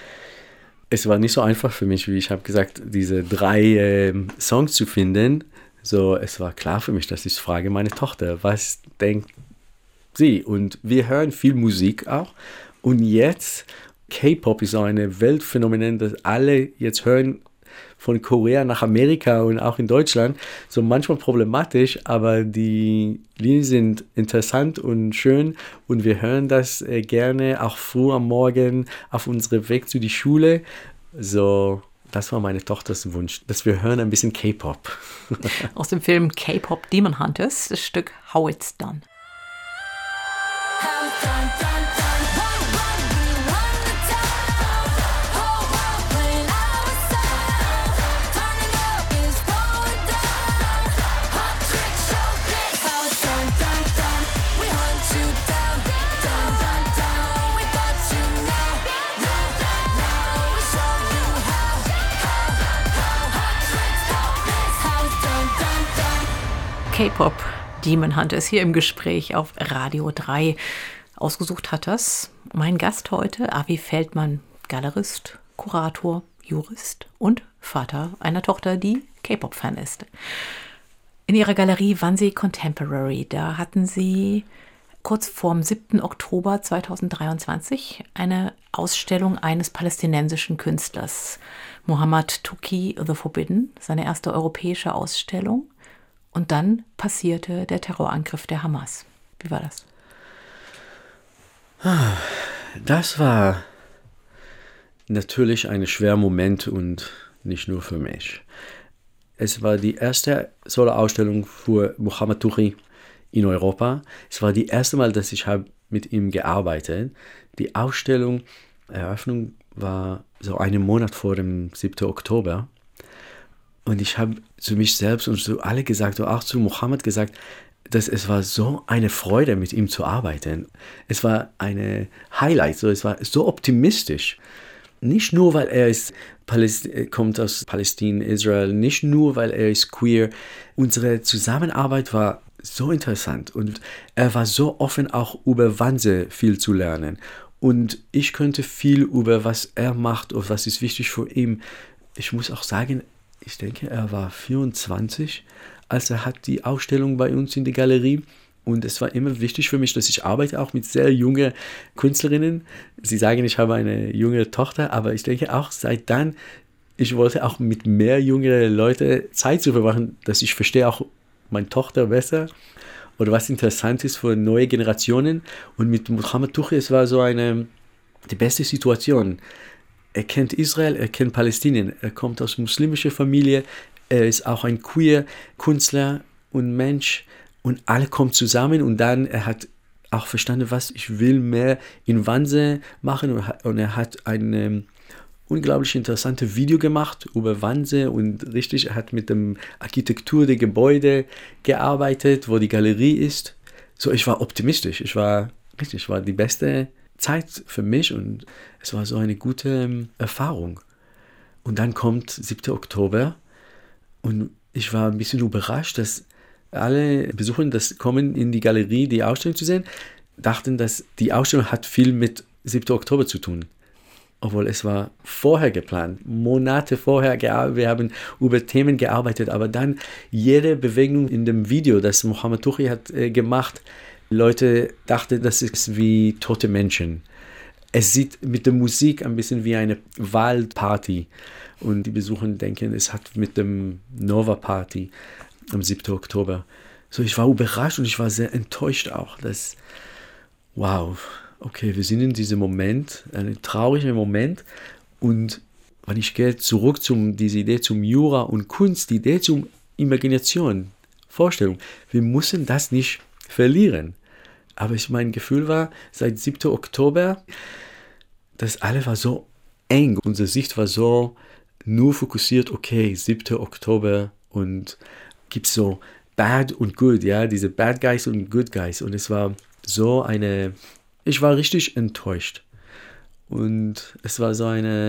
Es war nicht so einfach für mich, wie ich habe gesagt, diese 3 Songs zu finden. So, es war klar für mich, dass ich frage meine Tochter, was denkt sie? Und wir hören viel Musik auch. Und jetzt, K-Pop ist so ein Weltphänomen, das alle jetzt hören, von Korea nach Amerika und auch in Deutschland, so manchmal problematisch, aber die Lieder sind interessant und schön und wir hören das gerne auch früh am Morgen auf unserem Weg zu die Schule. So, das war meine Tochters Wunsch, dass wir hören ein bisschen K-Pop. Aus dem Film K-Pop Demon Hunters, das Stück How It's Done. K-Pop Demon Hunters hier im Gespräch auf Radio 3. Ausgesucht hat das mein Gast heute, Avi Feldmann, Galerist, Kurator, Jurist und Vater einer Tochter, die K-Pop-Fan ist. In ihrer Galerie Wannsee Contemporary, da hatten sie kurz vorm 7. Oktober 2023 eine Ausstellung eines palästinensischen Künstlers, Mohammad Touqi The Forbidden, seine erste europäische Ausstellung. Und dann passierte der Terrorangriff der Hamas. Wie war das? Das war natürlich ein schwerer Moment und nicht nur für mich. Es war die erste Solo-Ausstellung für Mohammad Touqi in Europa. Es war die erste Mal, dass ich mit ihm gearbeitet. Die Ausstellung, Eröffnung war so einen Monat vor dem 7. Oktober. Und ich habe zu mich selbst und zu alle gesagt, und auch zu Mohammed gesagt, dass es war so eine Freude, mit ihm zu arbeiten. Es war eine Highlight, es war so optimistisch. Nicht nur, weil er kommt aus Palästina, Israel, nicht nur, weil er ist queer. Unsere Zusammenarbeit war so interessant und er war so offen, auch über Wannsee viel zu lernen. Und ich könnte viel über was er macht und was ist wichtig für ihn. Ich muss auch sagen, ich denke, er war 24, als er hat die Ausstellung bei uns in der Galerie. Und es war immer wichtig für mich, dass ich arbeite auch mit sehr jungen Künstlerinnen. Sie sagen, ich habe eine junge Tochter, aber ich denke auch seit dann, ich wollte auch mit mehr jungen Leuten Zeit zu verbrachen, dass ich verstehe auch meine Tochter besser oder was interessant ist für neue Generationen. Und mit Mohammad Touqi, es war so die beste Situation. Er kennt Israel, er kennt Palästinien, er kommt aus muslimischer Familie, er ist auch ein queer Künstler und Mensch und alle kommen zusammen und dann er hat auch verstanden, was ich will mehr in Wannsee machen und er hat unglaublich interessantes Video gemacht über Wannsee und richtig, er hat mit der Architektur der Gebäude gearbeitet, wo die Galerie ist. So, ich war optimistisch. Ich war die beste Zeit für mich und es war so eine gute Erfahrung. Und dann kommt 7. Oktober und ich war ein bisschen überrascht, dass alle Besucher, das kommen in die Galerie, die Ausstellung zu sehen, dachten, dass die Ausstellung hat viel mit 7. Oktober zu tun. Obwohl es war vorher geplant, Monate vorher, wir haben über Themen gearbeitet, aber dann jede Bewegung in dem Video, das Mohammed Tughi hat gemacht, Leute dachten, das ist wie tote Menschen. Es sieht mit der Musik ein bisschen wie eine Waldparty und die Besucher denken, es hat mit dem Nova Party am 7. Oktober. So, ich war überrascht und ich war sehr enttäuscht auch, dass, wow, okay, wir sind in diesem Moment, ein trauriger Moment und wenn ich gehe zurück diese Idee zum Jura und Kunst, die Idee zum Imagination, Vorstellung, wir müssen das nicht verlieren. Aber mein Gefühl war, seit 7. Oktober, dass alle war so eng, unsere Sicht war so nur fokussiert, okay, 7. Oktober und gibt es so Bad und Good, ja, diese Bad Guys und Good Guys und es war so ich war richtig enttäuscht und es war so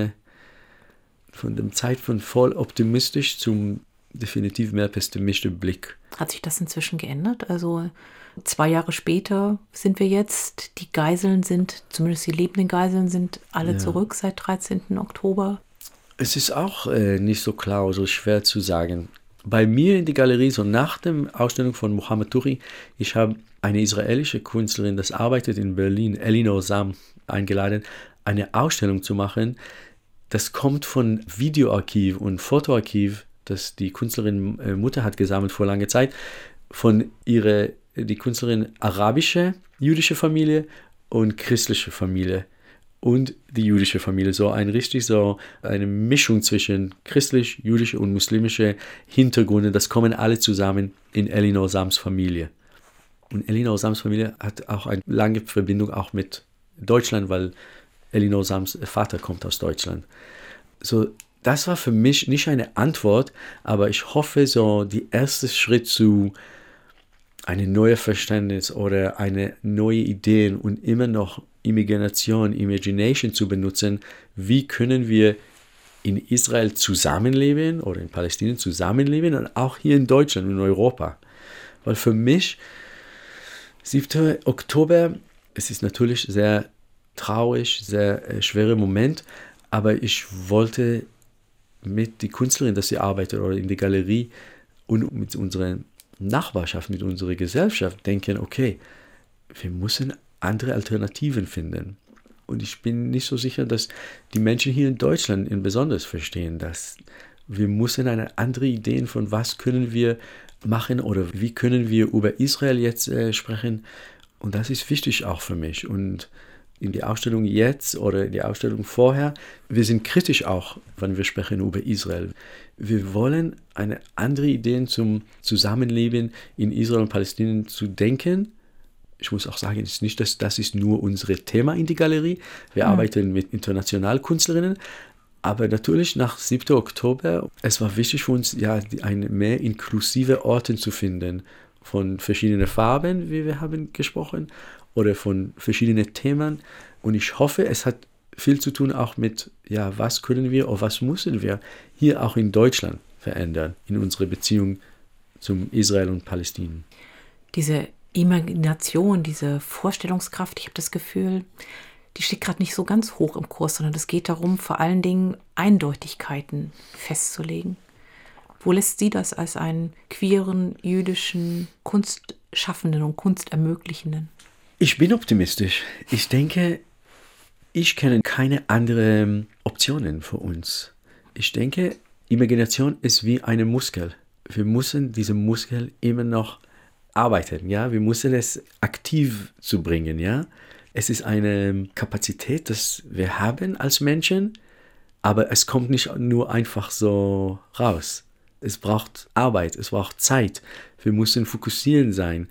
von der Zeit von voll optimistisch zum definitiv mehr pessimistischen Blick. Hat sich das inzwischen geändert? Also 2 Jahre später sind wir jetzt, die Geiseln sind, zumindest die lebenden Geiseln sind alle zurück seit 13. Oktober. Es ist auch nicht so klar, so schwer zu sagen. Bei mir in die Galerie, so nach der Ausstellung von Mohammed Tughi, ich habe eine israelische Künstlerin, das arbeitet in Berlin, Elinor Sam, eingeladen, eine Ausstellung zu machen. Das kommt von Videoarchiv und Fotoarchiv, das die Künstlerin Mutter hat gesammelt vor langer Zeit, von die Künstlerin arabische, jüdische Familie und christliche Familie. Und die jüdische Familie, so eine Mischung zwischen christlich, jüdische und muslimische Hintergründe, das kommen alle zusammen in Elinor Sams Familie. Und Elinor Sams Familie hat auch eine lange Verbindung auch mit Deutschland, weil Elinor Sams Vater kommt aus Deutschland. So, das war für mich nicht eine Antwort, aber ich hoffe, so die erste Schritt zu einem neuen Verständnis oder eine neue Idee und immer noch Imagination zu benutzen, wie können wir in Israel zusammenleben oder in Palästina zusammenleben und auch hier in Deutschland und in Europa. Weil für mich 7. Oktober, es ist natürlich sehr traurig, sehr schwerer Moment, aber ich wollte mit der Künstlerin, dass sie arbeitet oder in der Galerie und mit unserer Nachbarschaft, mit unserer Gesellschaft denken, okay, wir müssen andere Alternativen finden. Und ich bin nicht so sicher, dass die Menschen hier in Deutschland besonders verstehen, dass wir müssen eine andere Idee von was können wir machen oder wie können wir über Israel jetzt sprechen. Und das ist wichtig auch für mich. Und in die Ausstellung jetzt oder in die Ausstellung vorher, wir sind kritisch auch, wenn wir sprechen über Israel. Wir wollen eine andere Idee zum Zusammenleben in Israel und Palästina zu denken. Ich muss auch sagen, es ist nicht, das ist nur unser Thema in die Galerie. Wir arbeiten mit internationalen Künstlerinnen. Aber natürlich nach 7. Oktober, es war wichtig für uns, ja, eine mehr inklusive Orte zu finden. Von verschiedenen Farben, wie wir haben gesprochen, oder von verschiedenen Themen. Und ich hoffe, es hat viel zu tun auch mit, ja, was können wir oder was müssen wir hier auch in Deutschland verändern, in unserer Beziehung zum Israel und Palästina. Diese Imagination, diese Vorstellungskraft, ich habe das Gefühl, die steht gerade nicht so ganz hoch im Kurs, sondern es geht darum, vor allen Dingen Eindeutigkeiten festzulegen. Wo lässt sie das als einen queeren, jüdischen Kunstschaffenden und Kunstermöglichenden? Ich bin optimistisch. Ich denke, ich kenne keine anderen Optionen für uns. Ich denke, Imagination ist wie eine Muskel. Wir müssen diese Muskel immer noch arbeiten, ja. Wir müssen es aktiv zu bringen, ja. Es ist eine Kapazität, das wir haben als Menschen, aber es kommt nicht nur einfach so raus. Es braucht Arbeit, es braucht Zeit. Wir müssen fokussieren sein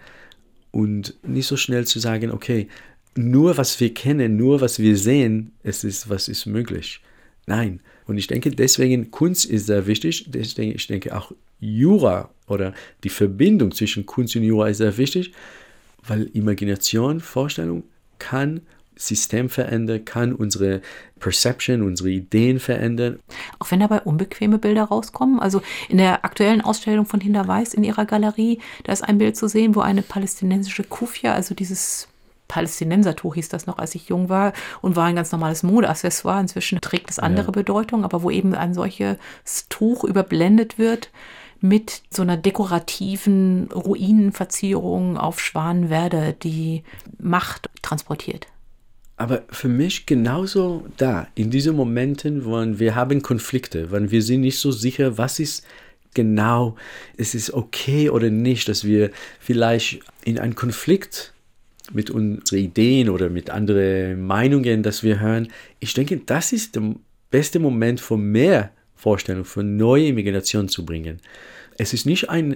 und nicht so schnell zu sagen, okay, nur was wir kennen, nur was wir sehen, was ist möglich. Nein. Und ich denke, deswegen Kunst ist sehr wichtig. Ich denke auch Jura oder die Verbindung zwischen Kunst und Jura ist sehr wichtig, weil Imagination, Vorstellung kann System verändern, kann unsere Perception, unsere Ideen verändern. Auch wenn dabei unbequeme Bilder rauskommen. Also in der aktuellen Ausstellung von Hinda Weiss in ihrer Galerie, da ist ein Bild zu sehen, wo eine palästinensische Kufia, also dieses Palästinensertuch hieß das noch, als ich jung war, und war ein ganz normales Modeaccessoire. Inzwischen trägt es andere Bedeutung, aber wo eben ein solches Tuch überblendet wird mit so einer dekorativen Ruinenverzierung auf Schwanenwerde, die Macht transportiert. Aber für mich genauso da, in diesen Momenten, wo wir haben Konflikte, wenn wir sind nicht so sicher, was ist genau, es ist okay oder nicht, dass wir vielleicht in einen Konflikt mit unseren Ideen oder mit anderen Meinungen, dass wir hören. Ich denke, das ist der beste Moment für mehr Vorstellung, für neue Imagination zu bringen. Es ist nicht eine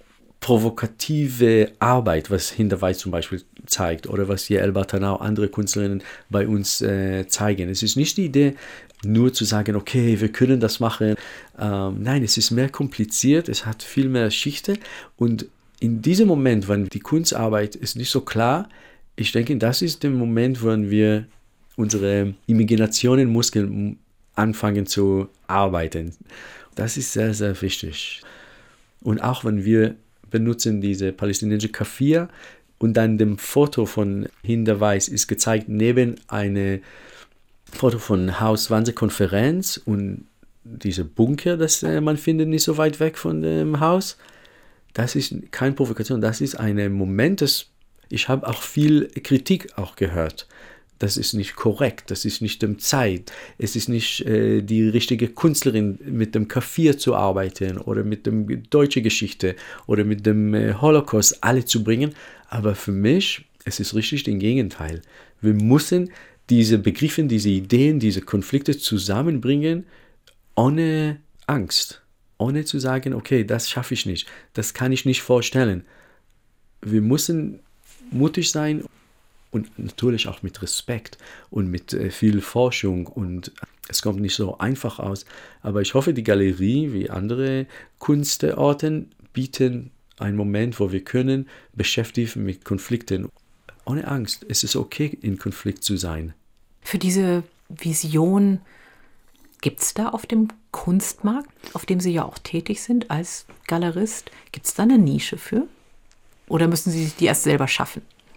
provokative Arbeit, was Hinda Weiss zum Beispiel zeigt oder was Yael Bartanau, andere Künstlerinnen bei uns zeigen. Es ist nicht die Idee, nur zu sagen, okay, wir können das machen. Nein, es ist mehr kompliziert, es hat viel mehr Schichten und in diesem Moment, wenn die Kunstarbeit ist nicht so klar, ich denke, das ist der Moment, wo wir unsere Imaginationenmuskeln anfangen zu arbeiten. Das ist sehr, sehr wichtig. Und auch wenn wir benutzen diese palästinensische Kafir und dann dem Foto von Hinda Weiss ist gezeigt neben einem Foto von Haus Wannsee-Konferenz und diese Bunker, das man findet nicht so weit weg von dem Haus. Das ist keine Provokation, das ist ein Moment, ich habe auch viel Kritik auch gehört. Das ist nicht korrekt, das ist nicht dem Zeit, es ist nicht die richtige Künstlerin mit dem Kafir zu arbeiten oder mit der deutschen Geschichte oder mit dem Holocaust alle zu bringen. Aber für mich, es ist richtig das Gegenteil. Wir müssen diese Begriffe, diese Ideen, diese Konflikte zusammenbringen ohne Angst. Ohne zu sagen, okay, das schaffe ich nicht, das kann ich nicht vorstellen. Wir müssen mutig sein und natürlich auch mit Respekt und mit viel Forschung und es kommt nicht so einfach aus. Aber ich hoffe, die Galerie wie andere Kunstorte bieten einen Moment, wo wir können beschäftigen mit Konflikten. Ohne Angst, es ist okay, in Konflikt zu sein. Für diese Vision gibt es da auf dem Kunstmarkt, auf dem Sie ja auch tätig sind als Galerist, gibt es da eine Nische für? Oder müssen Sie die erst selber schaffen?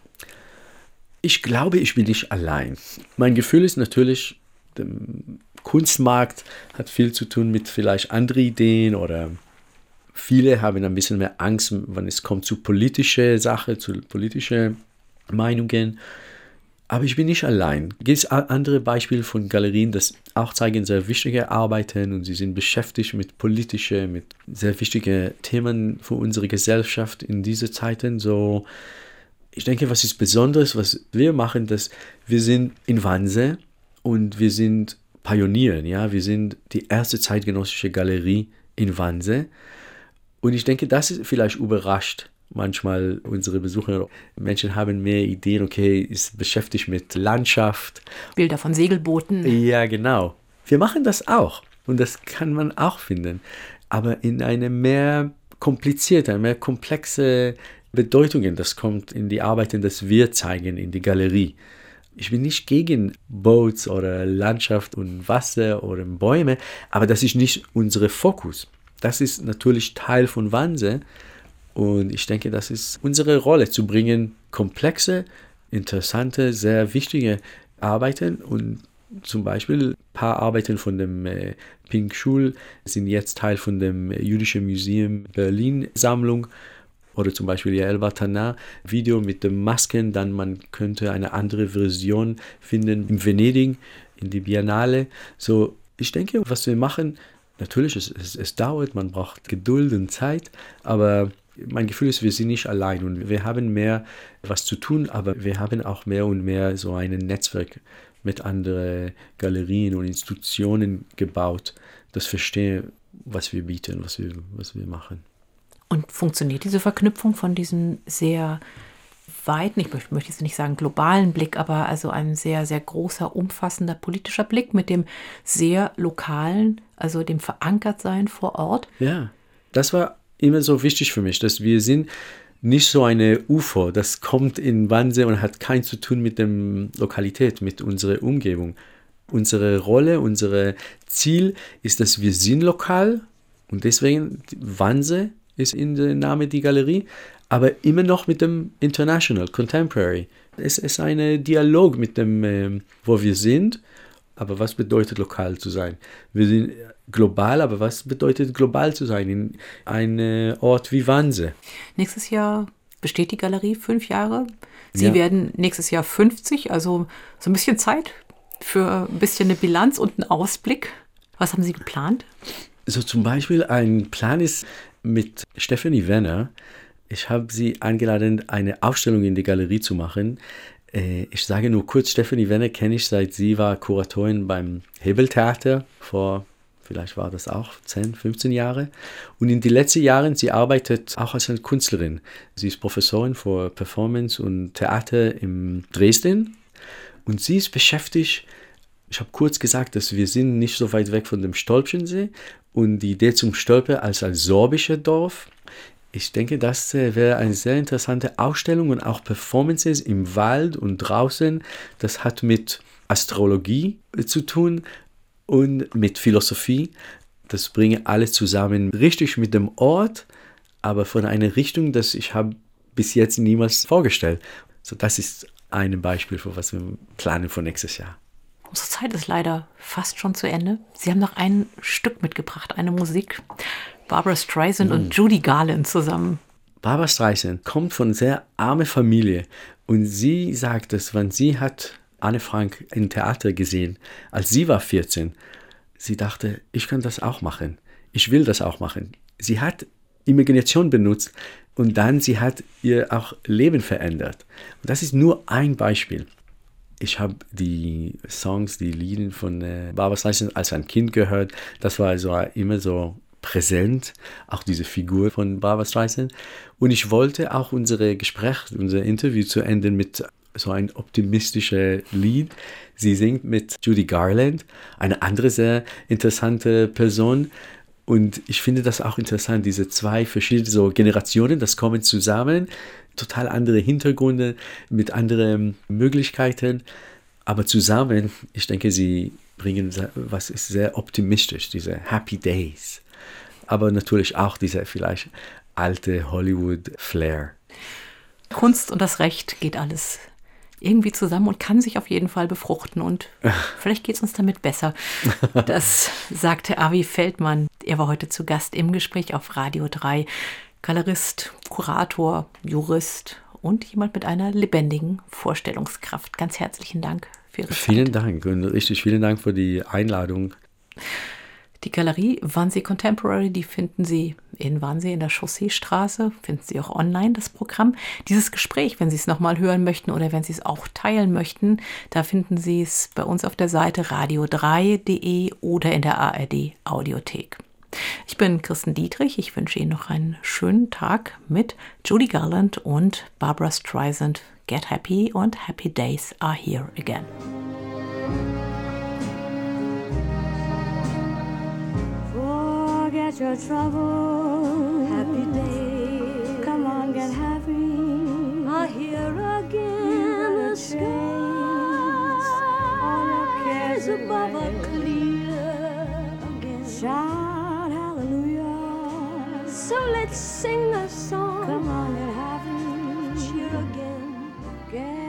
Ich glaube, ich bin nicht allein. Mein Gefühl ist natürlich, der Kunstmarkt hat viel zu tun mit vielleicht anderen Ideen oder viele haben ein bisschen mehr Angst, wenn es kommt zu politischen Sachen, zu politischen Meinungen. Aber ich bin nicht allein. Es gibt andere Beispiele von Galerien, das auch zeigen sehr wichtige Arbeiten und sie sind beschäftigt mit politischen, mit sehr wichtigen Themen für unsere Gesellschaft in diesen Zeiten. So, ich denke, was ist Besonderes, was wir machen, dass wir sind in Wannsee und wir sind Pioniere. Ja? Wir sind die erste zeitgenössische Galerie in Wannsee. Und ich denke, das ist vielleicht überrascht manchmal unsere Besucher. Menschen haben mehr Ideen, okay, ist beschäftigt mit Landschaft. Bilder von Segelbooten. Ja, genau. Wir machen das auch. Und das kann man auch finden. Aber in eine mehr komplizierte, mehr komplexe Bedeutungen. Das kommt in die Arbeiten, das wir zeigen in die Galerie. Ich bin nicht gegen Boats oder Landschaft und Wasser oder Bäume, aber das ist nicht unser Fokus. Das ist natürlich Teil von Wannsee. Und ich denke, das ist unsere Rolle, zu bringen komplexe, interessante, sehr wichtige Arbeiten. Und zum Beispiel ein paar Arbeiten von dem Pink Schul sind jetzt Teil von dem Jüdischen Museum Berlin Sammlung. Oder zum Beispiel Yael Bartanau, Video mit den Masken, dann man könnte eine andere Version finden in Venedig, in die Biennale. So, ich denke, was wir machen, natürlich, es dauert, man braucht Geduld und Zeit, aber mein Gefühl ist, wir sind nicht allein und wir haben mehr was zu tun, aber wir haben auch mehr und mehr so ein Netzwerk mit anderen Galerien und Institutionen gebaut, das verstehen, was wir bieten, was wir machen. Und funktioniert diese Verknüpfung von diesen sehr weiten, ich möchte jetzt nicht sagen globalen Blick, aber also ein sehr, sehr großer, umfassender politischer Blick mit dem sehr lokalen, also dem Verankertsein vor Ort. Ja, das war immer so wichtig für mich, dass wir sind nicht so eine UFO, das kommt in Wannsee und hat keins zu tun mit der Lokalität, mit unserer Umgebung. Unsere Rolle, unser Ziel ist, dass wir sind lokal und deswegen Wannsee ist in der Name die Galerie, aber immer noch mit dem International, Contemporary. Es ist ein Dialog mit dem, wo wir sind, aber was bedeutet lokal zu sein? Wir sind global, aber was bedeutet global zu sein in einem Ort wie Wannsee? Nächstes Jahr besteht die Galerie 5 Jahre. Sie werden nächstes Jahr 50, also so ein bisschen Zeit für ein bisschen eine Bilanz und einen Ausblick. Was haben Sie geplant? So zum Beispiel ein Plan ist mit Stephanie Wenner. Ich habe sie eingeladen, eine Ausstellung in die Galerie zu machen. Ich sage nur kurz, Stephanie Wenner kenne ich seit sie war Kuratorin beim Hebeltheater vielleicht war das auch 10, 15 Jahre. Und in den letzten Jahren, sie arbeitet auch als eine Künstlerin. Sie ist Professorin für Performance und Theater in Dresden. Und sie ist beschäftigt, ich habe kurz gesagt, dass wir sind nicht so weit weg von dem Stolpchensee und die Idee zum Stolpe als sorbisches Dorf. Ich denke, das wäre eine sehr interessante Ausstellung und auch Performances im Wald und draußen. Das hat mit Astrologie zu tun und mit Philosophie. Das bringt alles zusammen, richtig mit dem Ort, aber von einer Richtung, das ich habe bis jetzt niemals vorgestellt. So, das ist ein Beispiel für was wir planen für nächstes Jahr. Unsere Zeit ist leider fast schon zu Ende. Sie haben noch ein Stück mitgebracht, eine Musik. Barbra Streisand und Judy Garland zusammen. Barbra Streisand kommt von einer sehr armen Familie und sie sagt, dass wenn sie hat Anne Frank im Theater gesehen, als sie war 14, sie dachte, ich kann das auch machen. Ich will das auch machen. Sie hat Imagination benutzt und dann sie hat ihr auch Leben verändert. Und das ist nur ein Beispiel. Ich habe die Songs, die Lieder von Barbra Streisand als ein Kind gehört. Das war also immer so präsent, auch diese Figur von Barbra Streisand. Und ich wollte auch unser Interview zu enden mit so ein optimistisches Lied. Sie singt mit Judy Garland, eine andere sehr interessante Person. Und ich finde das auch interessant, diese zwei verschiedene so Generationen, das kommen zusammen, total andere Hintergründe mit anderen Möglichkeiten, aber zusammen, ich denke, sie bringen was ist sehr optimistisch, diese Happy Days, aber natürlich auch dieser vielleicht alte Hollywood-Flair. Kunst und das Recht geht alles irgendwie zusammen und kann sich auf jeden Fall befruchten und vielleicht geht es uns damit besser. Das sagte Avi Feldmann. Er war heute zu Gast im Gespräch auf Radio 3. Galerist, Kurator, Jurist und jemand mit einer lebendigen Vorstellungskraft. Ganz herzlichen Dank für Ihre Zeit. Vielen Dank und richtig vielen Dank für die Einladung. Die Galerie Wannsee Contemporary, die finden Sie in Wannsee in der Chausseestraße, finden Sie auch online, das Programm. Dieses Gespräch, wenn Sie es nochmal hören möchten oder wenn Sie es auch teilen möchten, da finden Sie es bei uns auf der Seite radio3.de oder in der ARD Audiothek. Ich bin Kirsten Dietrich, ich wünsche Ihnen noch einen schönen Tag mit Judy Garland und Barbra Streisand. Get happy und happy days are here again. Forget your trouble, happy days. Come on, get happy. Are here again. The skies, all your cares above are clear again. Shout hallelujah. So let's sing a song. Come on, get happy. Cheer again. Get